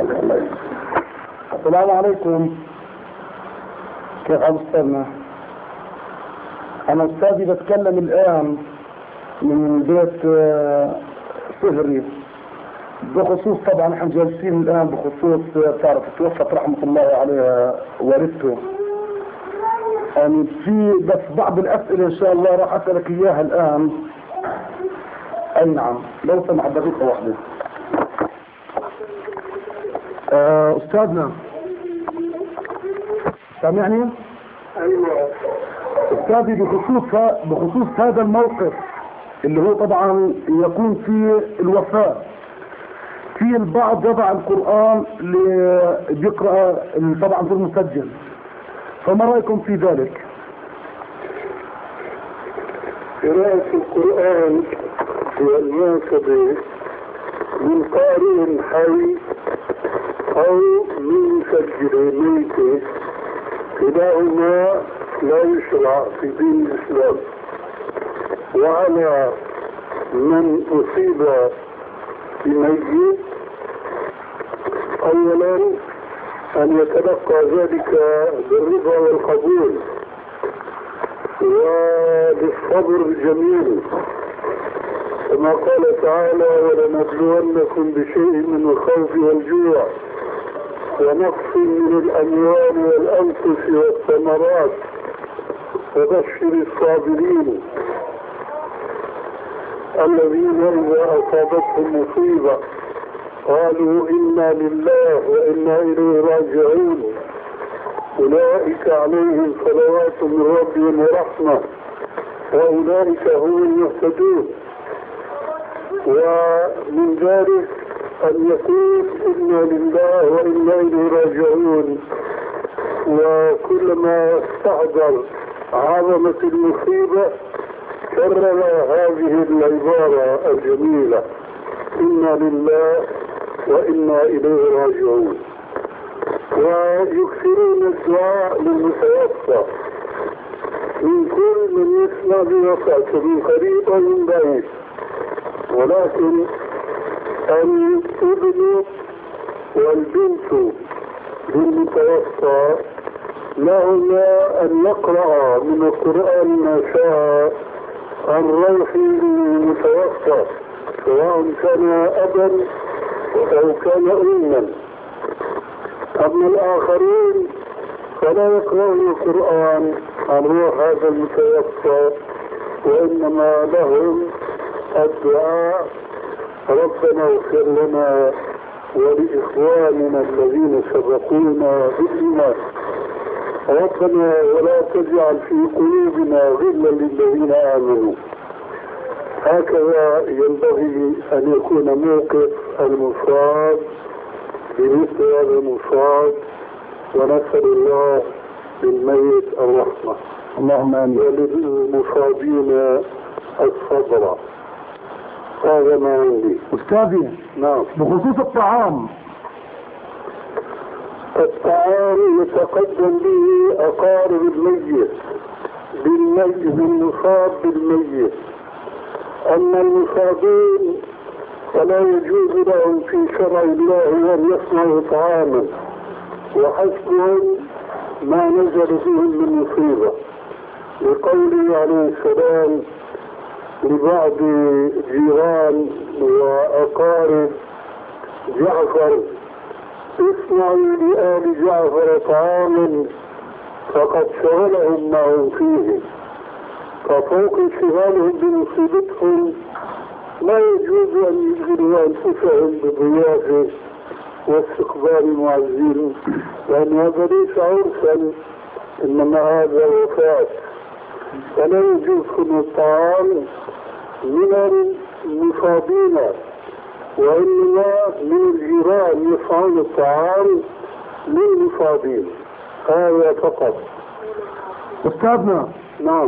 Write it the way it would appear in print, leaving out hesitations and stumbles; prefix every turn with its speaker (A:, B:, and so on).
A: السلام عليكم. كيف حال أستاذنا؟ أنا أستاذي بتكلم الآن من بيت سهري بخصوص، طبعا احنا جالسين الآن بخصوص تعرف توفت رحمة الله عليها والدته. يعني في بس بعض الأسئلة إن شاء الله راح أسألك إياها الآن. أي نعم، لو سمحت دقيقة واحدة. أستاذنا سامعني؟
B: ايوه
A: أستاذي بخصوص هذا الموقف اللي هو طبعا يكون فيه الوفاة، في البعض يضع القرآن اللي بيقرأ طبعا في المسجل، فما رأيكم في ذلك؟
B: قراءة القرآن في المناسبة من قارئ حي أو من مسجل ميت كلاهما لا يشرع في دين الإسلام. وعلى من أصيب بميت أولا أن يتلقى ذلك بالرضا والقبول وبالصبر الجميل، كما قال تعالى: ولنبلونكم بشيء من الخوف والجوع ونقص من الأموال والأنفس والثمرات وبشر الصابرين الذين إذا أصابتهم مصيبة قالوا إنا لله وإنا إليه راجعون أولئك عليهم صلوات من ربهم ورحمة وأولئك هم المهتدون. ومن ذلك أن يقول إنا لله وإنا إليه راجعون، وكلما استحضر عظمة المصيبة كرر هذه العبارة الجميلة: إنا لله وإنا إليه راجعون. ويكثرون الدعاء للمتوفى من كل من يسمع بوفاته من قريب أو من بعيد، ولكن الابن والبنت للمتوفى لهما أن يقرأ من القرآن ما شاء عن روح المتوفى، سواء كان أبا أو كان أما. أما الآخرين فلا يقرأون القرآن عن روح هذا المتوفى، وإنما لهم الدعاء: ربنا اغفر لنا ولإخواننا الذين سبقونا بالإيمان، ربنا ولا تجعل في قلوبنا غلا للذين آمنوا. هكذا ينبغي أن يكون موقف المصاب بمثل هذا المصاب، ونسأل الله للميت الرحمة
A: اللهم آمين.
B: وللمصابين الصبر. هذا ما عندي.
A: أستاذي
B: نعم.
A: بخصوص الطعام
B: يتقدم به أقارب الميت بالمصاب بالميت. أما المصابين فلا يجوز لهم في شرع الله أن يصنعوا طعاما، وحسبهم ما نزل بهم من مصيبة، لقوله عليه السلام لبعض جيران وأقارب جعفر: اصنعوا لآل جعفر طعاما فقد شغلهم ما هم فيه. ففوق انشغالهم بمصيبتهم لا يجوز أن يشغلوا أنفسهم بضيافة واستقبال المعزين، لأن هذا ليس عرسا، إنما هذا وفاة. فلا يجوز كل الطعام من المصابين، وإنما من الجيران يصنعون الطعام للمصابين. هذا فقط.
A: أستاذنا.
B: نعم.